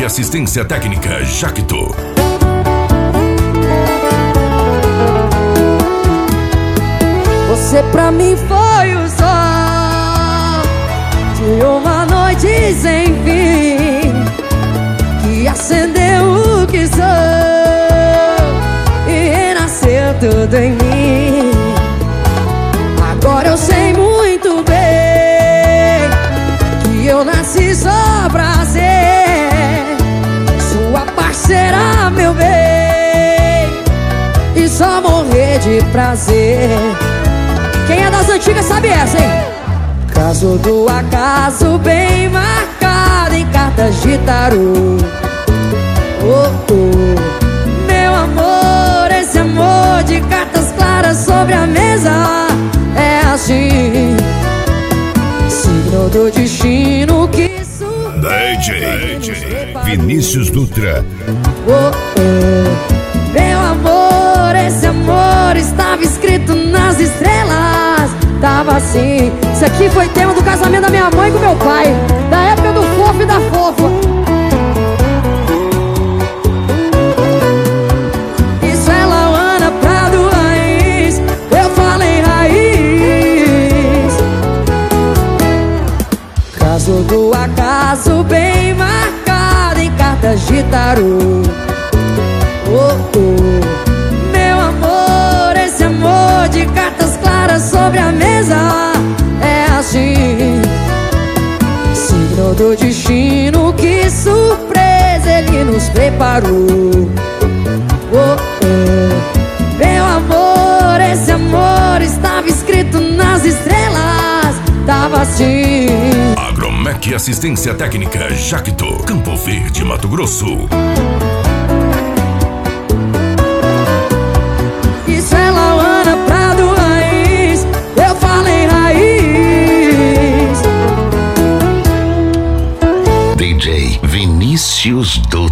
Agromec Assistência Técnica Jacto. Você pra mim foi o sol de uma noite sem fim, que acendeu o que sou e renasceu tudo em mim. Agora eu sei muito bem que eu nasci só pra ser sua parceira, meu bem, e só morrer de prazer. Quem é das antigas sabe essa, hein? Caso do acaso bem marcado em cartas de tarô. Oh, oh, meu amor, esse amor de cartas claras sobre a mesa é assim, signo do destino que DJ Vinícius Dutra. Oh, oh, meu amor, esse amor estava escrito nas estrelas. Tava assim. Isso aqui foi tema do casamento da minha mãe com meu pai, da época do fofo e da fofa. Isso é Lauana Prado Raiz, eu falei raiz. Caso do acaso bem marcado em cartas de tarô. Oh, oh, meu amor, esse amor de cartas claras sobre a mesa é assim, signo do destino, que surpresa ele nos preparou. Oh, oh, meu amor, esse amor estava escrito nas estrelas. Tava assim. Agromec Assistência Técnica Jacto, Campo Verde, Mato Grosso. Isso é Lauana Prado Raiz, eu falei raiz. DJ Vinícius Dutra.